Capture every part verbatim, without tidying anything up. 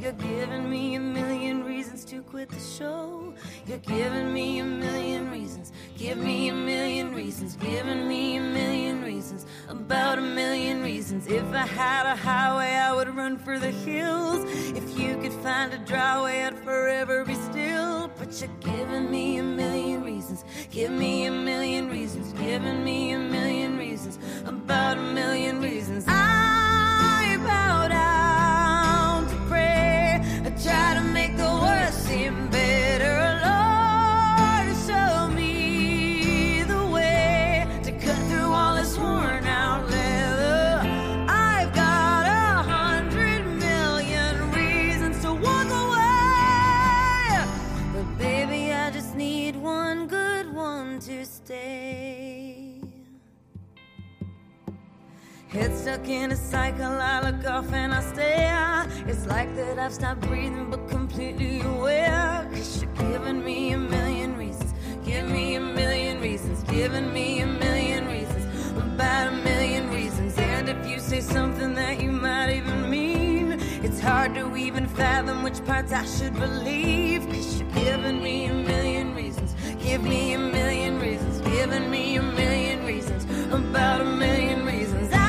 You're giving me a million reasons to quit the show. You're giving me a million reasons. Give me a million reasons. Giving me a million reasons. About a million reasons. If I had a highway, I would run for the hills. If you could find a dry way, I'd forever be still. But you're giving me a million reasons. Give me a million reasons. Giving me a million reasons. About a million reasons. I bow down to pray. I try to make the worst seem better. Lord, show me the way to cut through all this worn out leather. I've got a hundred million reasons to walk away, but baby, I just need one good one to stay. Head stuck in a cycle, I look off and I stare. It's like that I've stopped breathing but completely aware. Cause you're giving me a million reasons. Give me a million reasons. Giving me a million reasons. About a million reasons. And if you say something that you might even mean, it's hard to even fathom which parts I should believe. Cause you're giving me a million reasons. Give me a million reasons. Giving me a million reasons. About a million reasons. I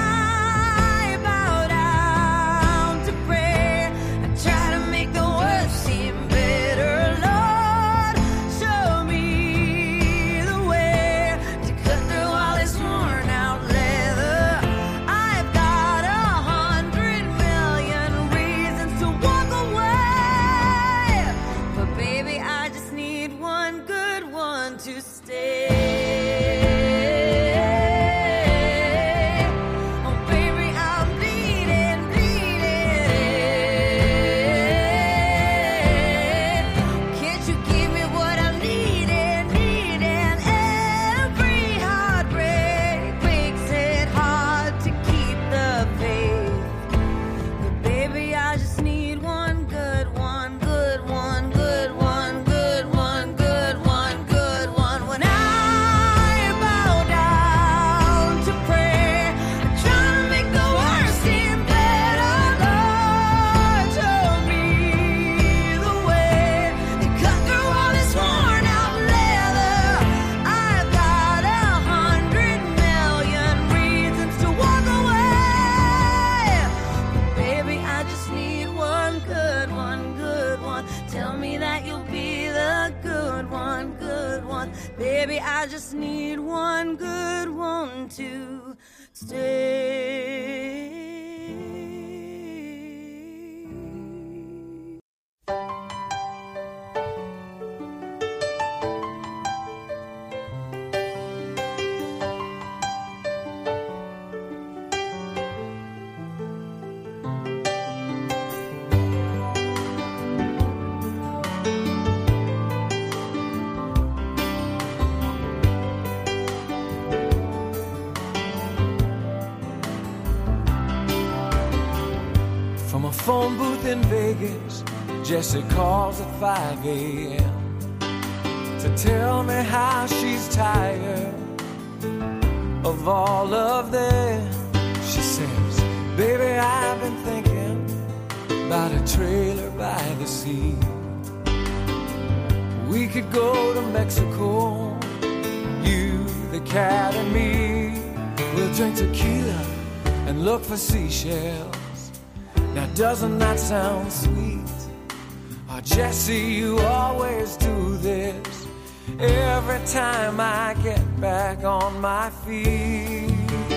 baby, I just need one good one to stay. Phone booth in Vegas, Jessie calls at five a.m. to tell me how she's tired of all of them. She says, baby, I've been thinking about a trailer by the sea. We could go to Mexico, you, the cat, and me. We'll drink tequila and look for seashells. Now doesn't that sound sweet? Oh, Jessie, you always do this every time I get back on my feet.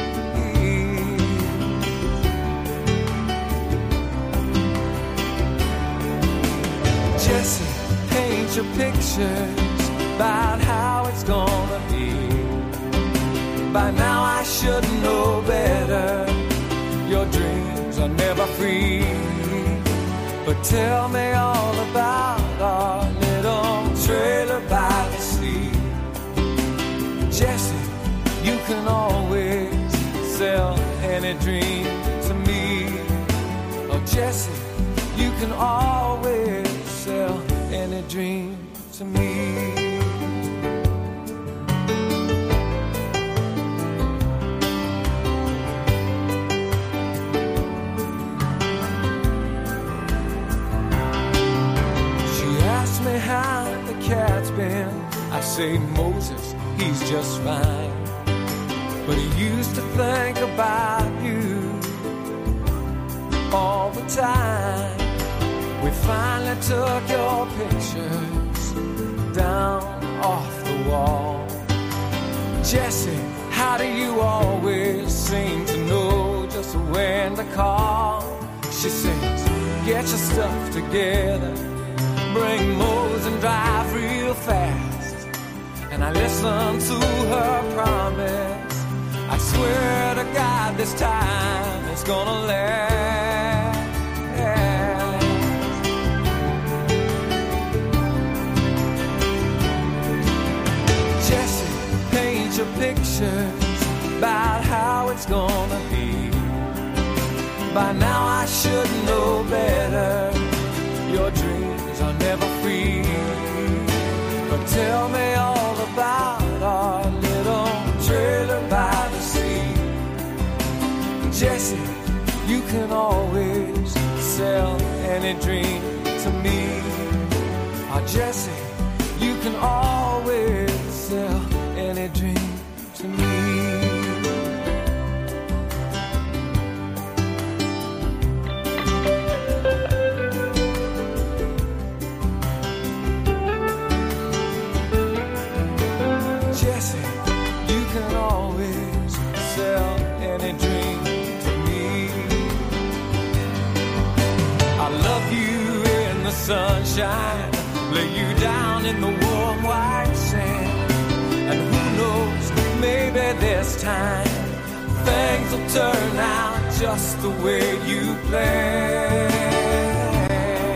Jessie, paint your pictures about how it's gonna be. By now I should know better. Your dreams are never free. But tell me all about our little trailer by the sea. Jessie, you can always sell any dream to me. Oh, Jessie, you can always sell any dream to me. I say Moses, he's just fine. But he used to think about you all the time. We finally took your pictures down off the wall. Jessie, how do you always seem to know just when to call? She sings, get your stuff together, bring Mose and drive real fast. And I listen to her promise, I swear to God this time it's gonna last. Jessie, paint your pictures about how it's gonna be. By now I should know better, your dreams are never free. But tell me all about our little trailer by the sea. Jessie, you can always sell any dream to me. Oh, Jessie, you can always sell any dream to me. Sunshine, lay you down in the warm white sand. And who knows, maybe this time things will turn out just the way you planned.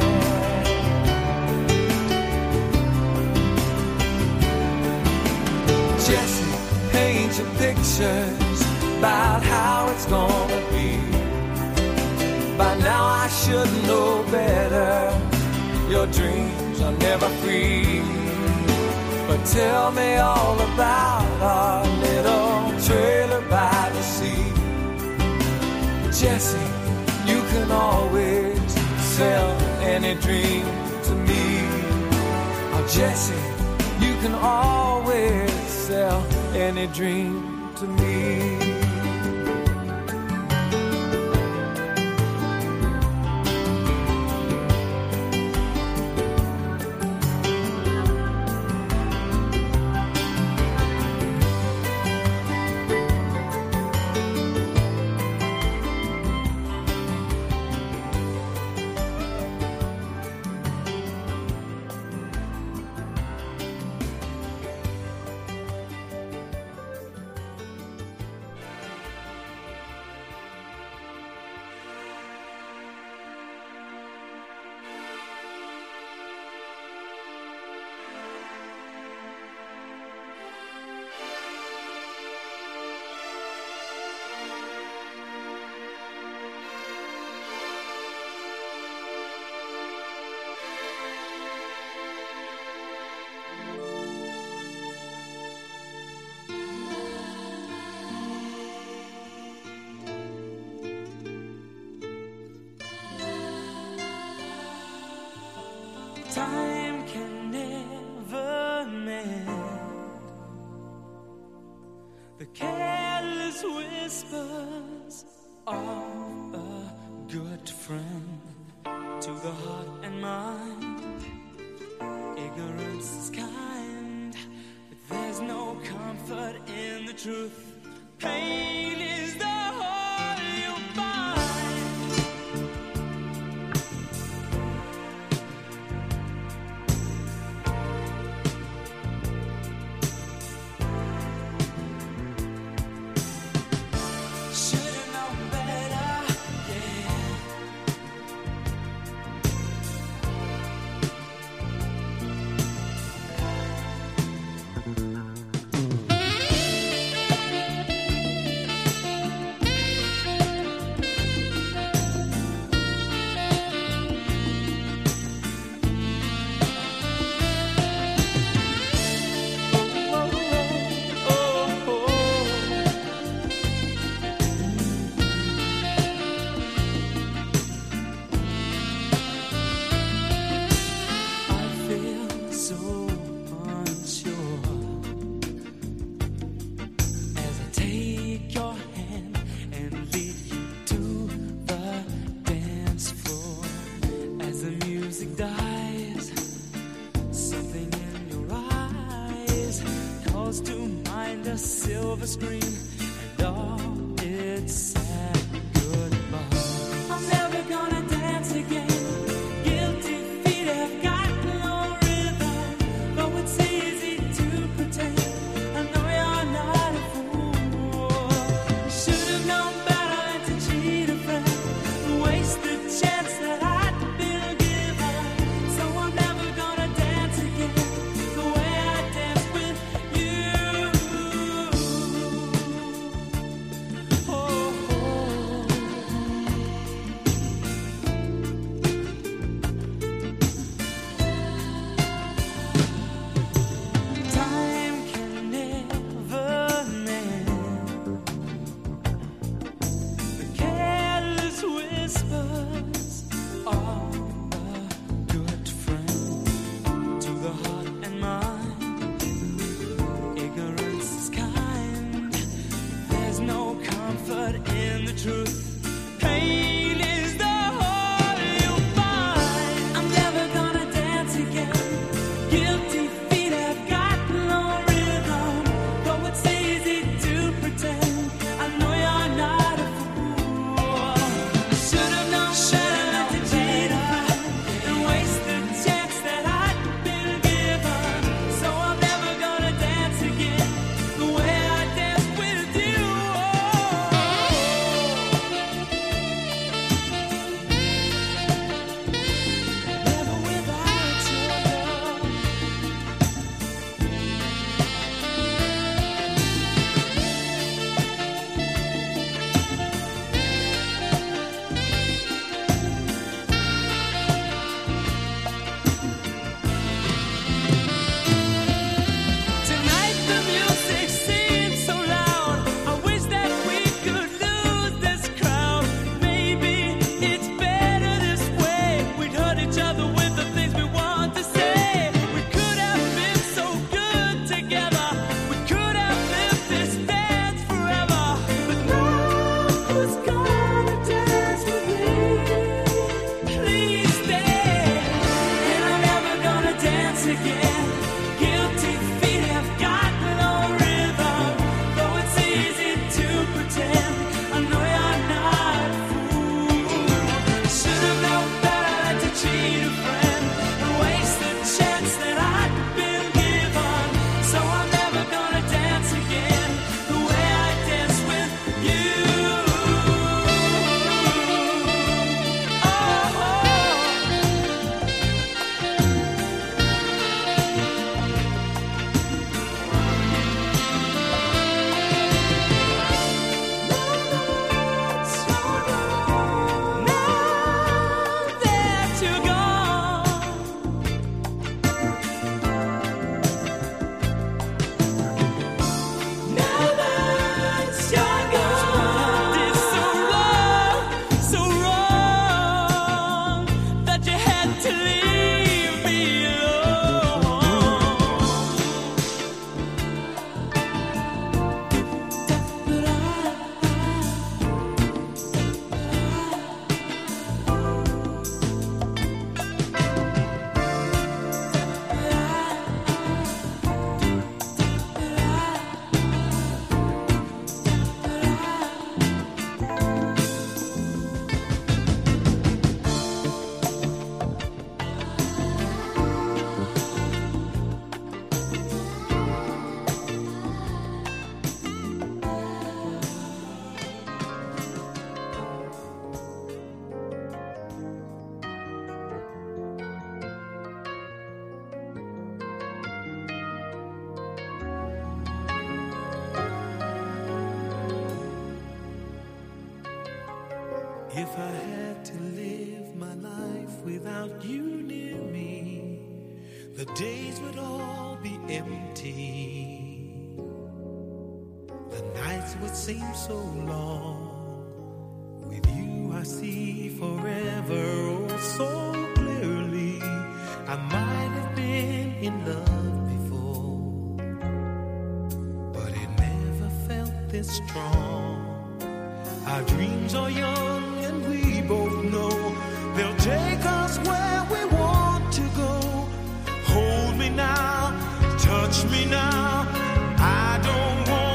Jessie, paint your pictures about how it's gonna be. By now I should know better, your dreams are never free. But tell me all about our little trailer by the sea. Jessie, you can always sell any dream to me. Oh, Jessie, you can always sell any dream to me. Time can never mend the careless whispers of a good friend to the heart and mind. Ignorance is kind, but there's no comfort in the truth. Pain is the whole you find. a silver screen and all its sad goodbye. I'm never gonna dance again. Guilty feet have got no rhythm, though it's easy to pretend. I know you're not a fool. Should have known better than to cheat a friend and waste the chance that I'd been given. So I'm never gonna dance again the way I danced with you. Oh, oh. Time can never mend the careless whispers of a good friend to the heart and mind. Ignorance is kind. There's no comfort in the truth. Pain is the whole you find. I'm never gonna dance again. Guilty feet have got no rhythm, though it's easy to pretend. I know you're not a fool. I should have known better than to cheat a friend and waste the chance that I'd been given. So I'm never gonna dance again the way I danced with you. Never without your love. Tonight the music seems so loud. I wish that we could lose this crowd. Maybe it's better this way. We'd hurt each other with the things we want to say. We could have been so good together. We could have lived this dance forever. But now who's gonna dance with me? Please stay. And I'm never gonna dance again. Guilty feet have got no rhythm, though it's easy to pretend. I know you're not a fool. Should have known better than to cheat a friend and waste the chance that I'd been given. So I'm never gonna dance again the way I danced with you. Oh, now that you're gone, now that you're gone, did so wrong, so wrong that you had to leave me If I had to live my life without you near me, the days would all be empty. The nights would seem so long. With you I see forever oh so clearly. I might have been in love before, but it never felt this strong. Our dreams are young and we both know they'll take us where we want to go. Hold me now, touch me now. I don't want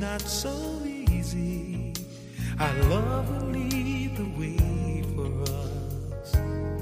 not so easy. Our love will lead the way for us,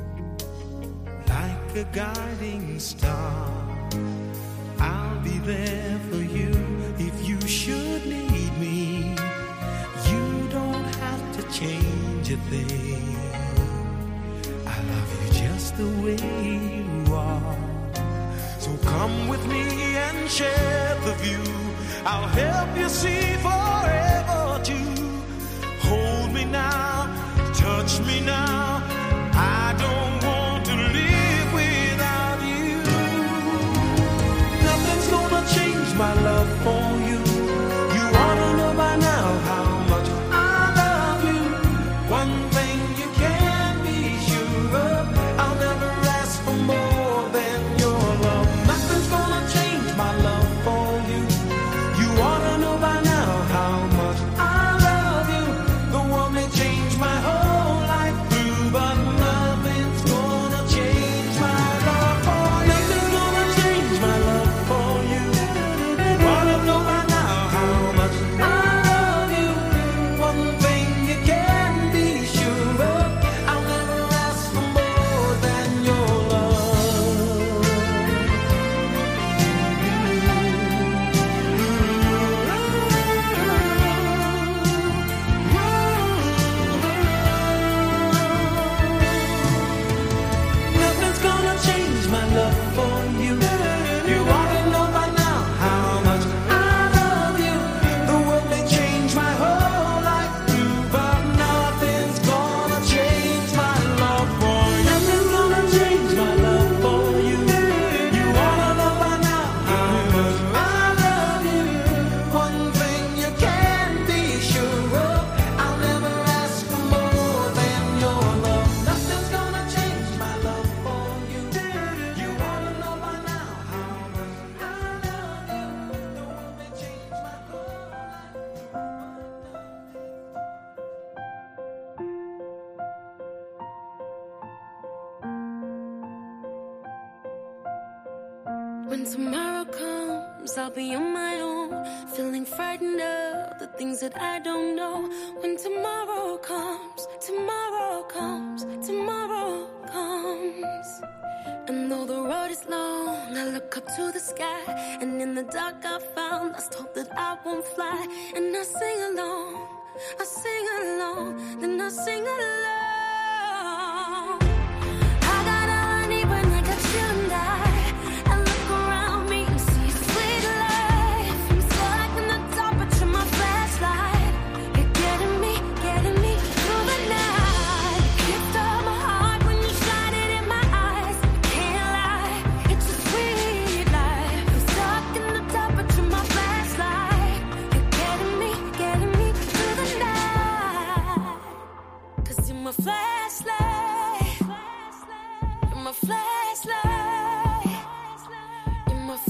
like a guiding star. I'll be there for you if you should need me. You don't have to change a thing. I love you just the way you are. So come with me and share the view. I'll help you see forever too. Hold me now, touch me now. I don't want to live without you. Nothing's gonna change my love for you. You ought to know by now how much I love you. One thing you can be sure of, I'll never ask for more than your love. Nothing's gonna change my love for you. You ought to know by now how much I love you. The one that changed my whole life through, but nothing's gonna change my love for you. Nothing's gonna change my love for you. You ought to know by now how much I love you. One thing you can be sure of, I'll never ask for more than your love. Nothing's gonna change my love for you. You ought to know by now how much I love you. The world may change my whole life through, but nothing's gonna change my love for you. Nothing's gonna change my love for you. You ought to know by now how much I love you. One thing you can be sure of, I'll never ask for more than your love. Nothing's gonna change my love for you. You ought to know by now how much I love you. The world may change my whole When tomorrow comes, I'll be on my own, feeling frightened of the things that I don't know. When tomorrow comes, tomorrow comes, tomorrow comes. And though the road is long, I look up to the sky, and in the dark I found lost hope that I won't fly. And I sing along, I sing along, then I sing along. I got all I need when I got you and I. I look around me and see a sweet life. I'm stuck in the dark, but you're my flashlight. You're getting me, getting me through the night. You stole my heart when you shine it in my eyes. Can't lie, it's a sweet life. I'm stuck in the dark, but you're my flashlight. You're getting me, getting me through the night. 'Cause you're my flashlight. You're my flashlight. You're my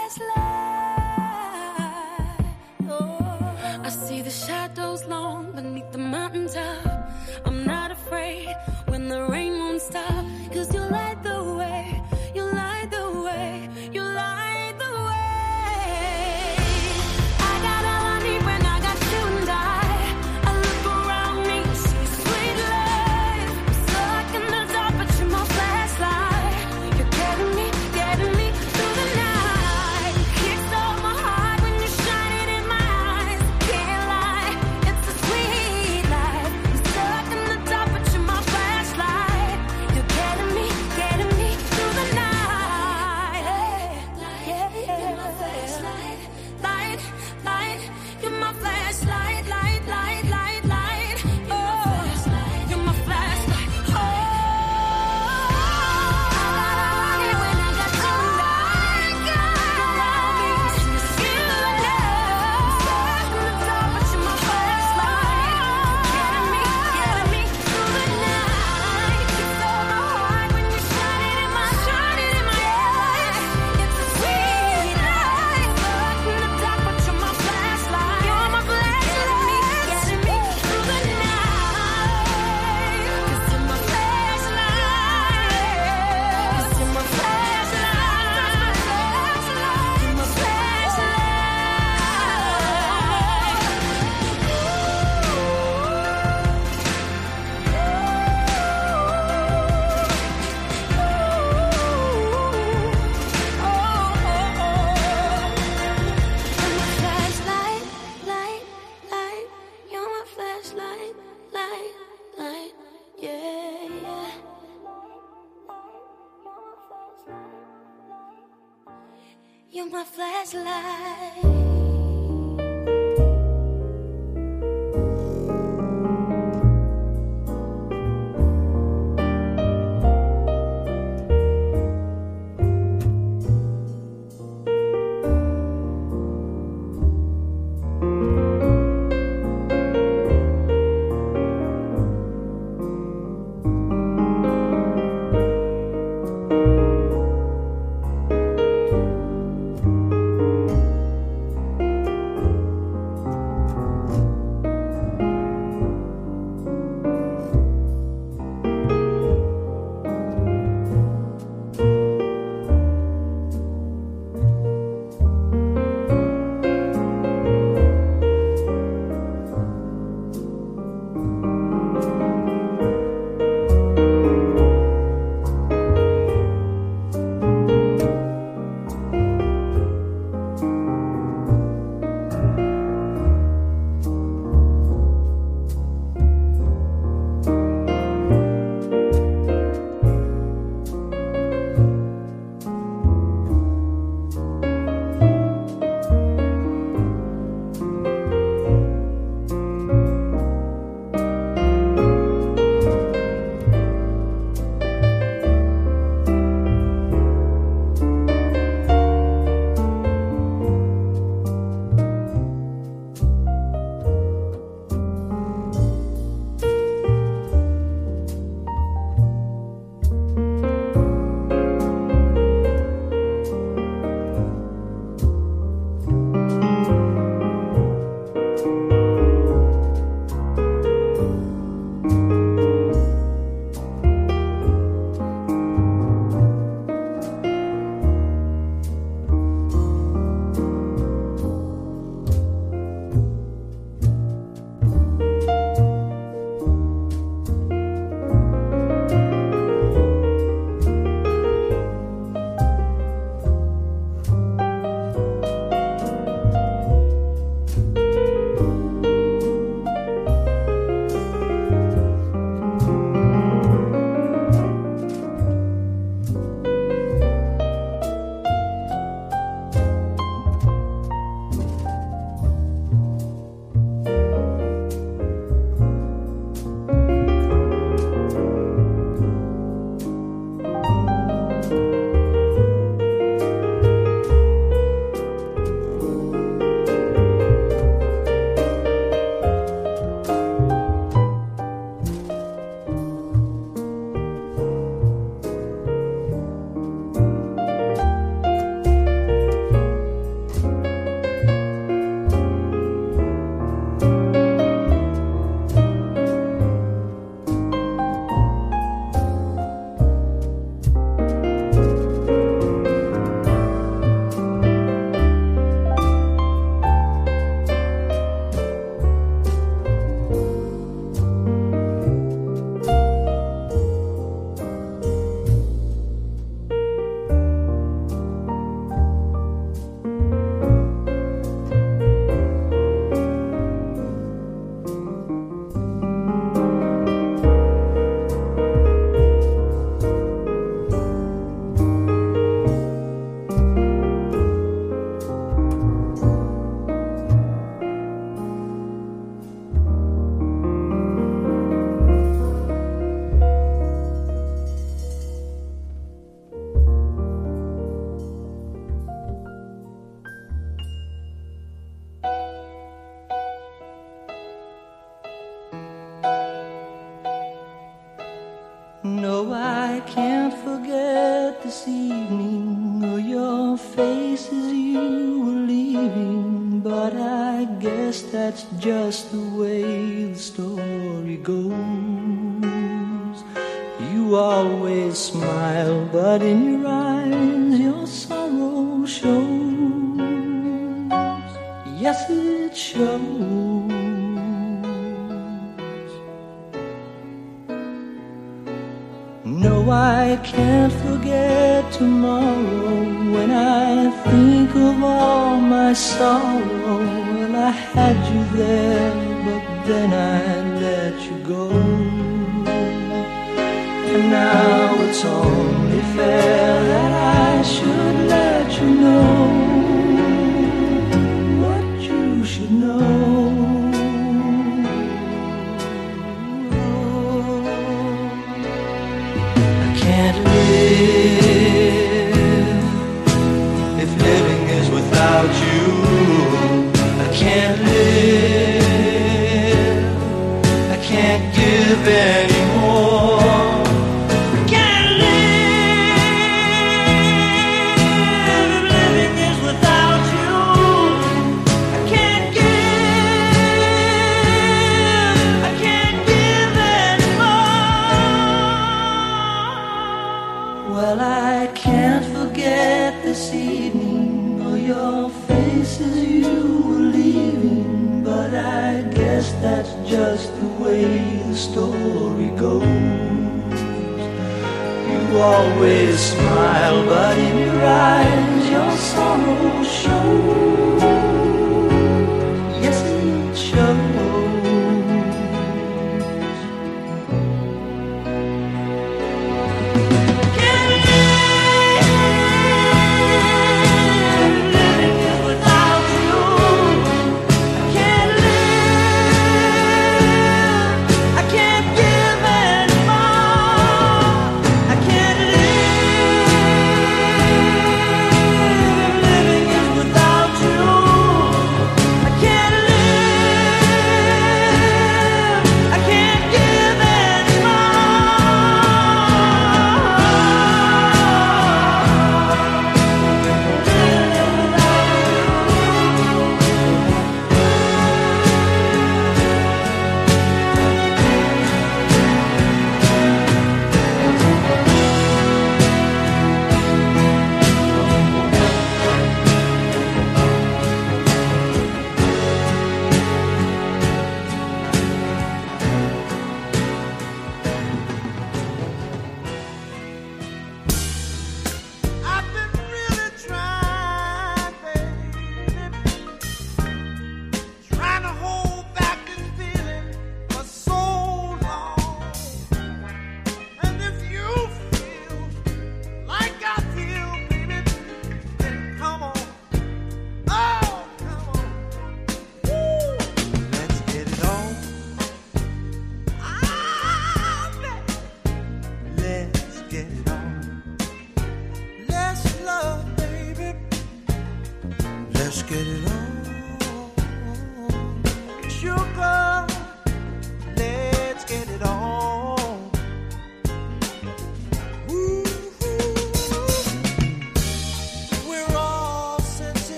flashlight. Oh, I see the shadows long beneath the mountaintop. I'm not afraid when the rain won't stop. 'Cause you light the way. You light the way. You light the way. I got all I need when I got you and I. I look around me, see a sweet life. I'm stuck in the dark, but you're my flashlight. You're getting me, getting me through the night. Kicks off my heart when you shine it in my eyes. Can't lie, it's a sweet life. I'm stuck in the dark, but you're my flashlight. You're getting me, getting me through the night. Yeah, yeah. Light, light, you're my flashlight. Light, light, light, light. Oh, you're my flashlight. Oh, I got all I need when I got you and I. You love. Stuck in the dark, but you're my flashlight. Getting me, getting me through the night. You stole my heart when you shine it in my, shine it in my eyes. It's a sweet life. Stuck in the dark, but you're my flashlight. You're my flashlight. from my flashlight. No, I can't forget this evening or your face as you were leaving, but I guess that's just the way the story goes. You always smile, but in your eyes your sorrow shows. Yes, it shows. No, I can't forget tomorrow when I think of all my sorrow. Well, I had you there, but then I let you go. And now it's only fair that I should let you know know. I can't live if living is without you. I can't live, I can't give anymore. I can't live if living is without you. I can't give, I can't give anymore. Well, I can't forget this evening or your faces you were leaving, but I guess that's just the way the story goes. You always smile, but in your eyes your sorrow shows. Yes, it shows. Without you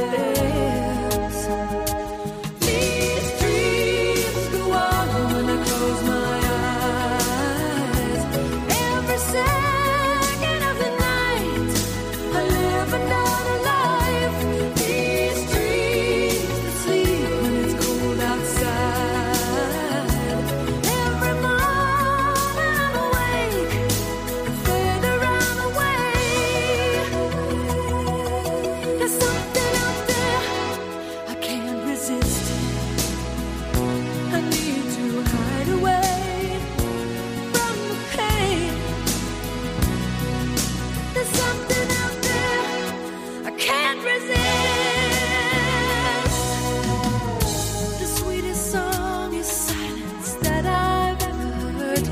These dreams go on when I close my eyes. Every second of the night, I live another life. These dreams that sleep when it's cold outside. Every morning I'm awake, further I'm away. There's something out there I can't resist. I need to hide away from the pain. There's something out there I can't resist. The sweetest song is silence that I've ever heard.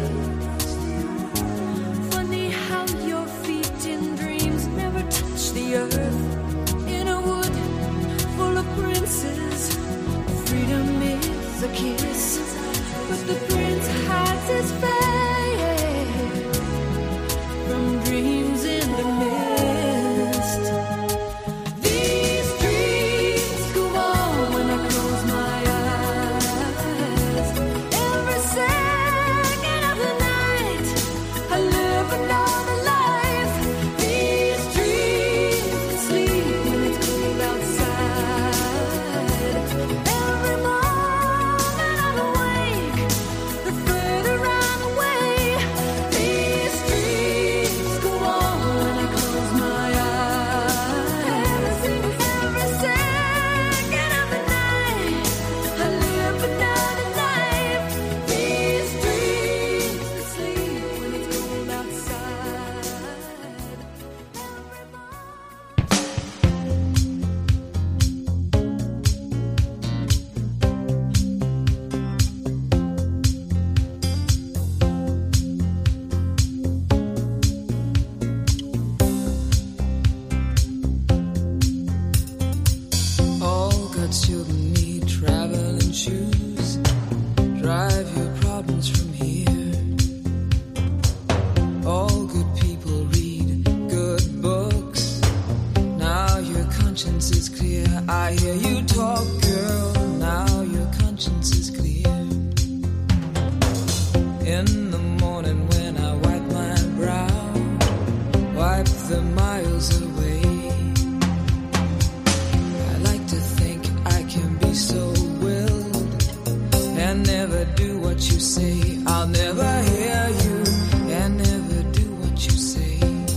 Funny how your feet in dreams never touch the earth. In a wood full of princes, freedom is a kiss, but the prince hides his face from dreams in the mist. These dreams go on when I close my eyes. Every second of the night, I live another life. These dreams that sleep when it's cold outside. Every morning I'm awake, the further I'm away. These dreams go on when I close my eyes. Every second of the night, I live another life. These dreams that sleep when it's cold outside. Every All God's children need traveling shoes. Drive your problems from here. All good people read good books. Now your conscience is clear. I hear you talk, girl. Now your conscience is clear. In the morning when I wipe my brow, wipe the miles away. I like to think I can be so willed and never do what you say. I'll never hear you and never do what you say.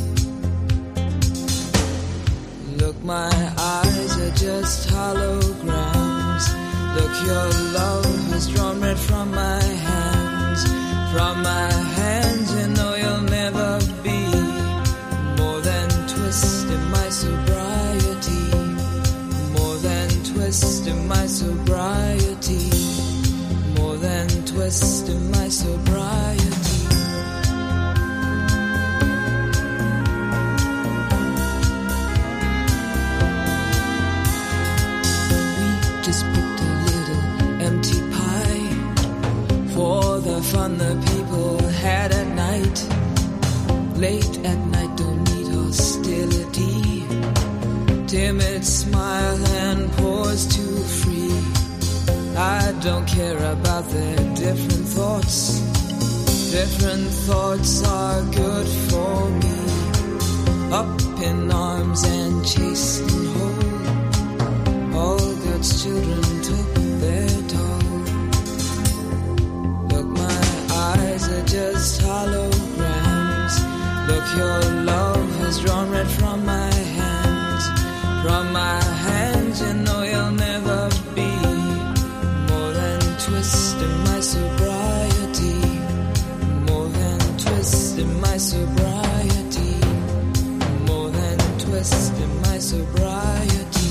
Look, my eyes are just holograms. Look, your love has drawn red from my hands. From my hands, you know you'll never be more than twist in my sobriety. More than twist in my sobriety. More than twist in my sobriety. We just booked a little empty pie for the fun the people had at night. Late at night, don't need hostility. Timid smile and pause too free. I don't care about their different thoughts. Different thoughts are good for me. Up in arms and chased and whole. All God's children took their toll. Look, my eyes are just holograms. Look, your love has drawn red from my hands. From my hands, you know you'll never be more than twist in my sobriety. More than twist in my sobriety. More than twist in my sobriety.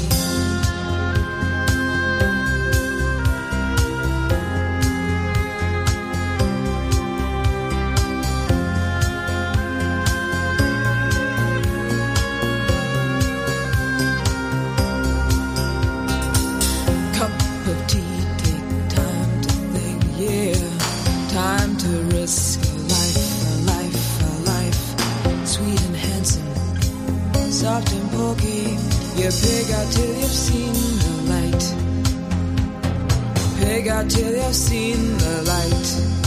You pig out till you've seen the light. Pig out till you've seen the light.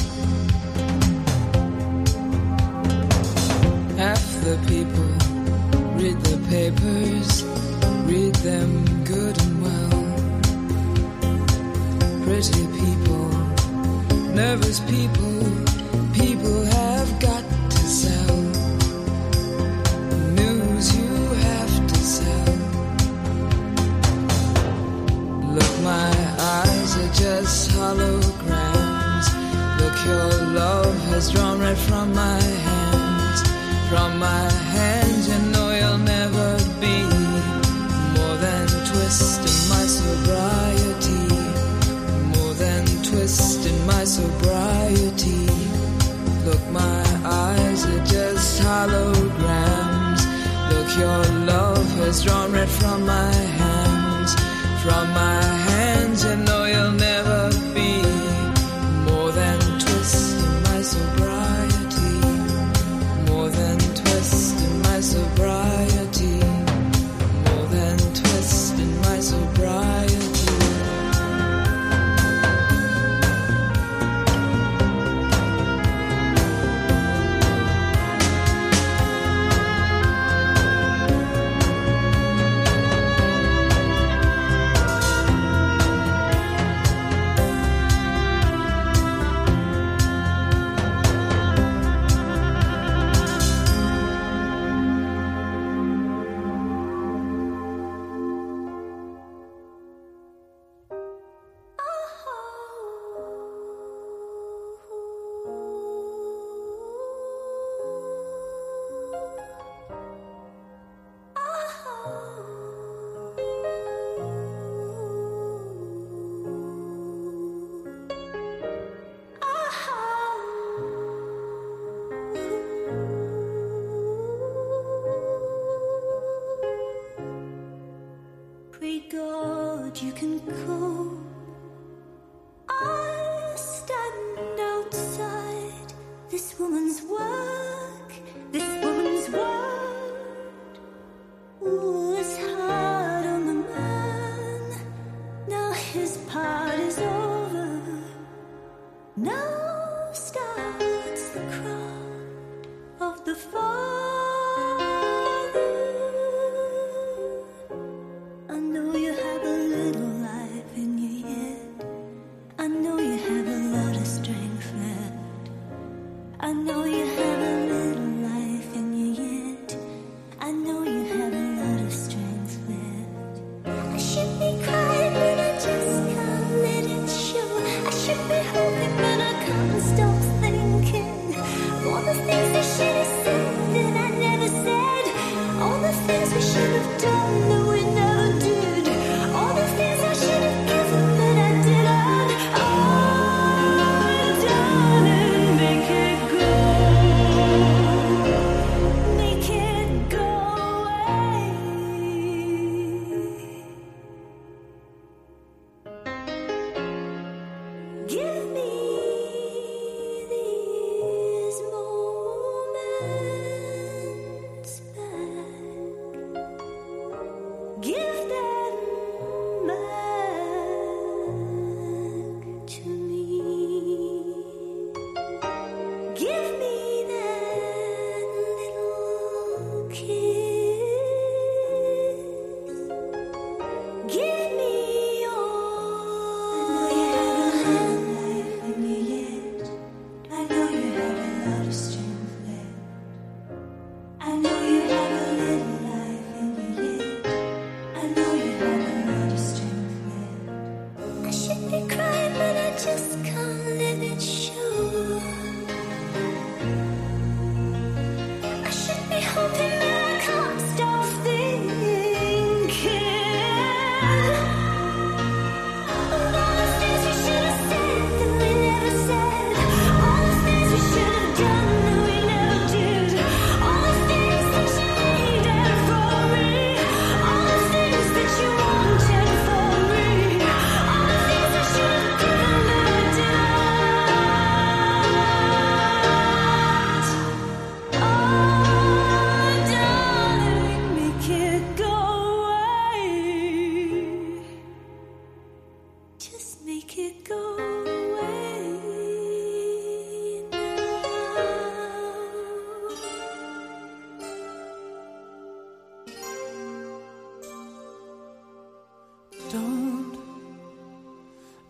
Half the people read the papers, read them good and well. Pretty people, nervous people, people have got to sell. News you have to sell. Look, my eyes are just holograms. Look, your love has drawn right from my hands. From my hands, you know you'll never be more than twisting my sobriety. More than twisting my sobriety. Look, my eyes are just holograms. Look, your love has drawn right from my hands. From my hands, you know you'll never be more than twisting my sobriety. More than twisting my sobriety. More than twisting my sobriety. Pray God you can come. I stand outside this woman's work, this woman's word was hard on the man. Now his part is over. Now starts the crowd of the father. I know you have a little life in you yet. I know you have a lot of strength left. I know you have a little life in you yet. I know you have a lot of strength left. I should be crying, but I just can't let it show. I should be hoping, but I can't stop thinking. All the things I should have said that I never said. All the things we should have done that we never did. All the things I should have given that I didn't. Oh, darling, make it go. Make it go away. Give me these moments back. Give them back to me. Give me that little kiss. Give me all. I know you have a little life in you yet. I know you have a lot of strength left. I know you have a little life in you yet. I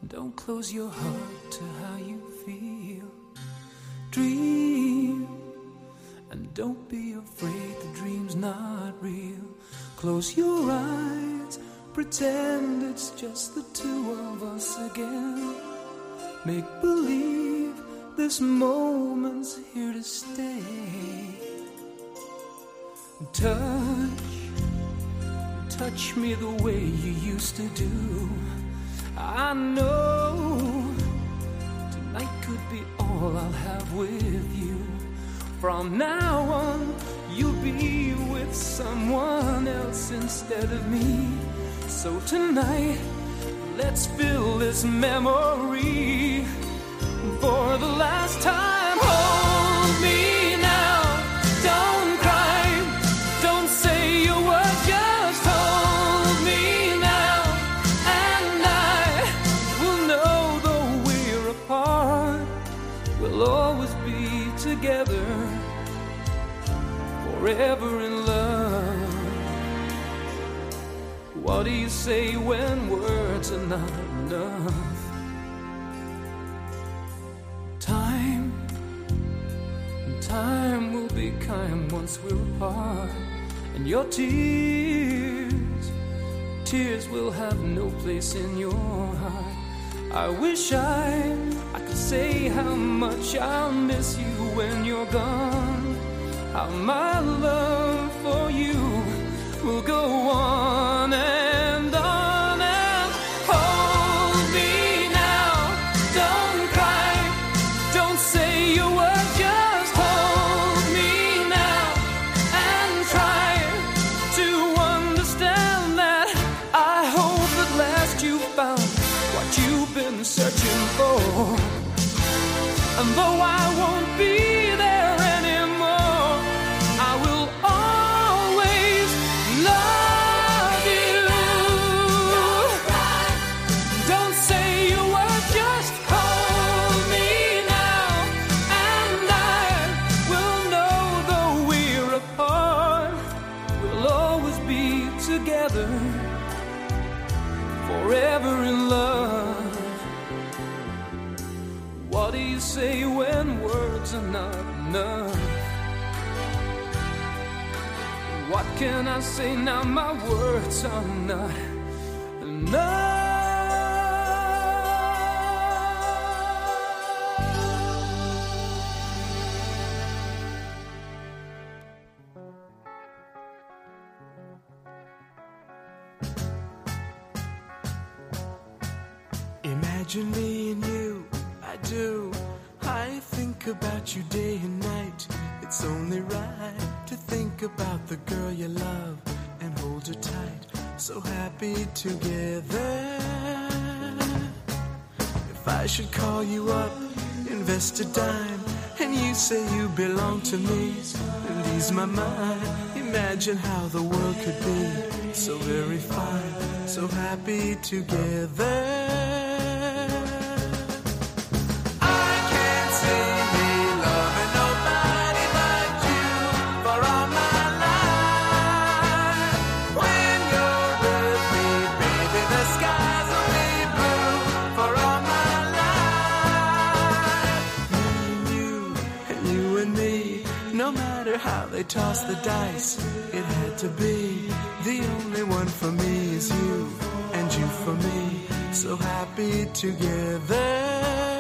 Don't close your heart to how you feel. Dream, and don't be afraid the dream's not real. Close your eyes, pretend it's just the two of us again. Make believe this moment's here to stay. Touch, touch me the way you used to do. I know tonight could be all I'll have with you. From now on, you'll be with someone else instead of me. So tonight, let's fill this memory for the last time. Hold me now, don't cry, don't say your word, just hold me now. And I will know though we're apart, we'll always be together, forever in love. What do you say when words are not enough? Time, time will be kind once we're apart. And your tears, tears will have no place in your heart. I wish I, I could say how much I'll miss you when you're gone. How my love for you will go on and on and hold me now. Don't cry, don't say your word, just hold me now and try to understand that I hope at last you found what you've been searching for. And though I won't be there anymore, I will always love you. Don't cry, don't say a word, just hold me now. And I will know though we're apart, we'll always be together, forever in love. What do you say when words are not enough? What can I say now? My words are not enough. Imagine me and you, I do. I think about you day and night. It's only right to think about the girl you love and hold her tight. So happy together. If I should call you up, invest a dime, and you say you belong to me, and ease my mind. Imagine how the world could be so very fine, so happy together. How they toss the dice, it had to be. The only one for me is you, and you for me, so happy together.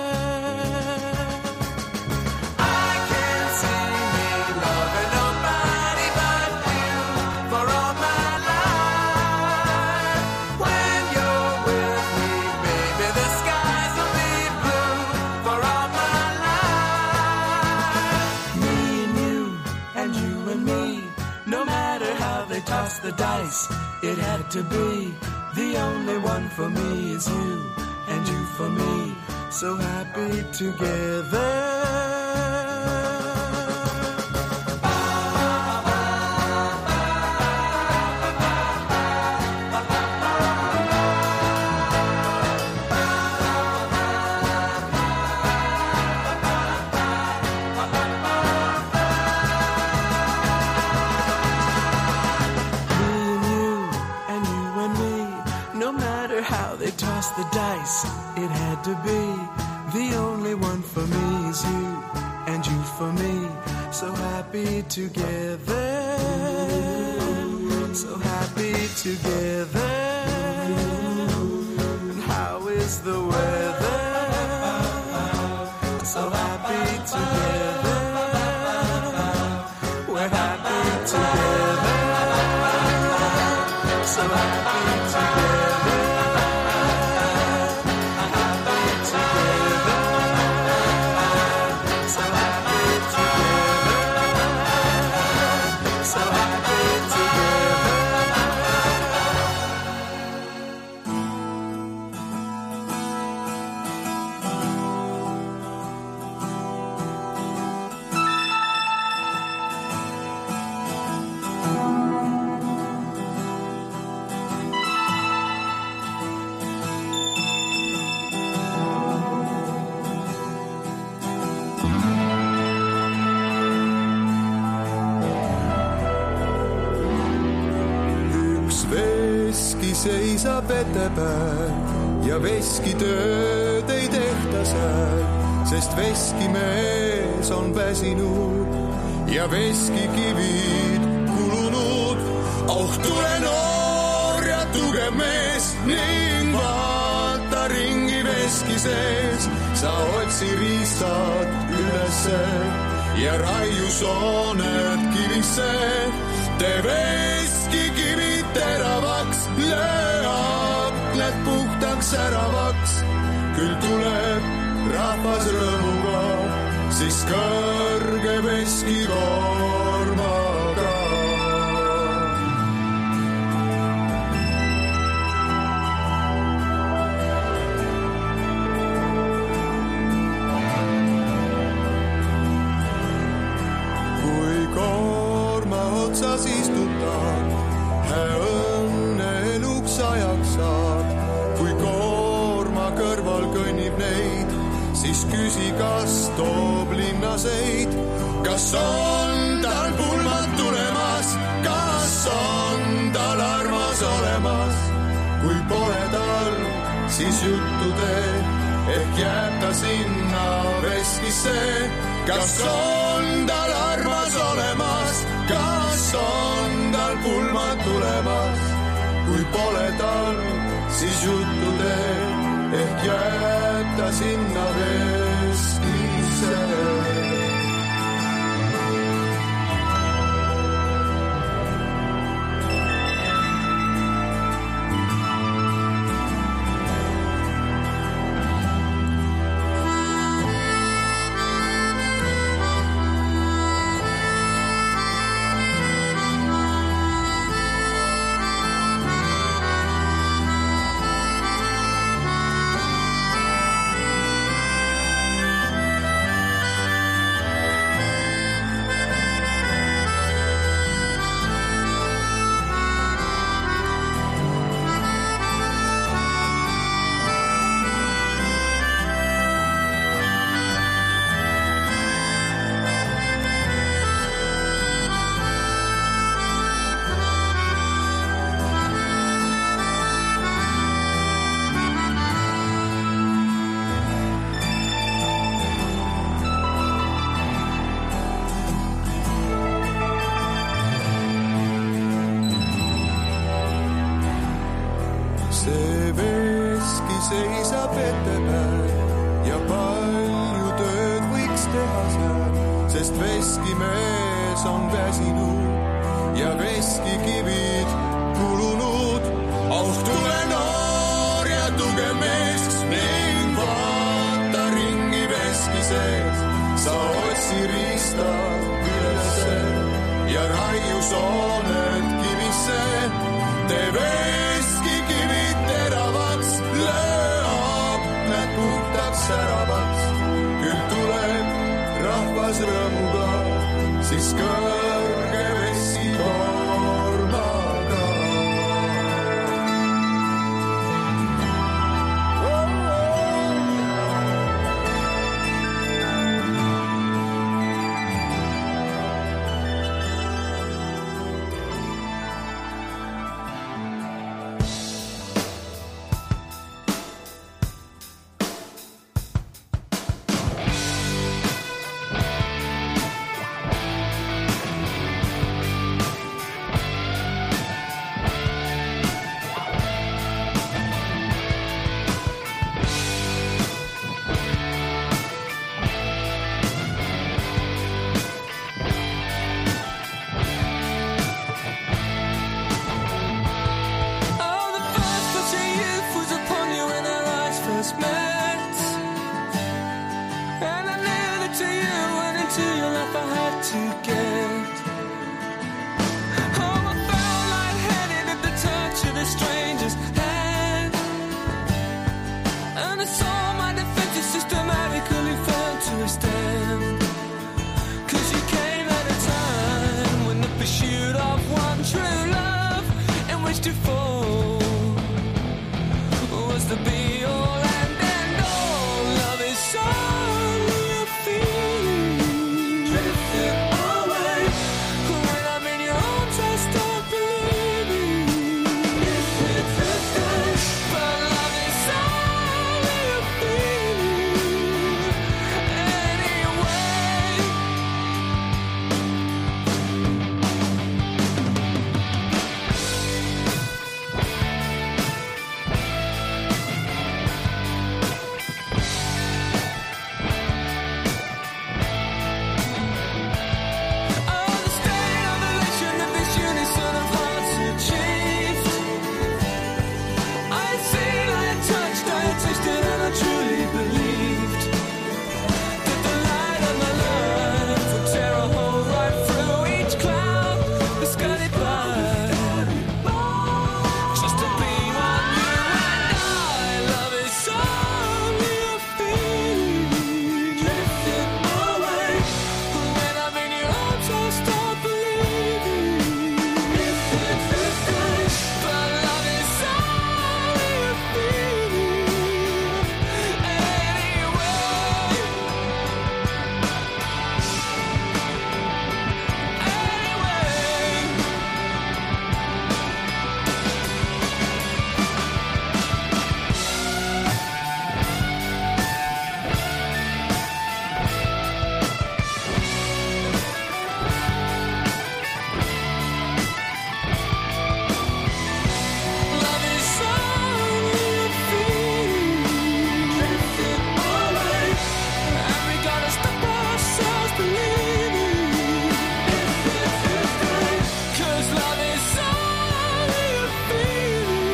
The dice, it had to be. The only one for me is you, and you for me, so happy together. toss the dice, it had to be. The only one for me is you, and you for me. So happy together, so happy together. And how is the weather? So happy together, we're happy together, so happy together, happy together, so happy together, so happy together. Seisab vete peal ja veskitööd ei tehta seal, sest veskimees on väsinud ja veskikivid kulunud. Oh, tule noor ja tugev mees ning vaata ringi veski sees. Sa otsi riistad ülesse ja raiu sooned kivisse. Tee veskikivid teravaks, löö aknad puhtaks säravaks. Küll tuleb rahvas rõõmuga, siis kõrge veskivormaga. Kui koorma otsas istutad, õnne eluks ajaks saad. Kui koorma kõrval kõnnib neid, siis küsi, kas toob linnaseid. Kas on tal pulmad tulemas, kas on tal armas olemas. Kui pole tal, siis juttu tee, ehk jääb ta sinna veskisse. Kas on tal armas olemas, kas on tal pulmad tulemas. Kui pole tal, siis juttu tee, ehk jääb ta sinna veskisse. Seisab ette peal ja palju tööd võiks teha seal, sest veskimees on väsinud ja veskikivid kulunud. Oh, tule noor ja tugev mees ning vaata ringi veski sees. Sa otsi riistad ülesse ja raiu sooned kivisse. Tee veskikivid teravaks, puhtaks säravaks. Küll tuleb rahvas rõõmuga, siis kõrge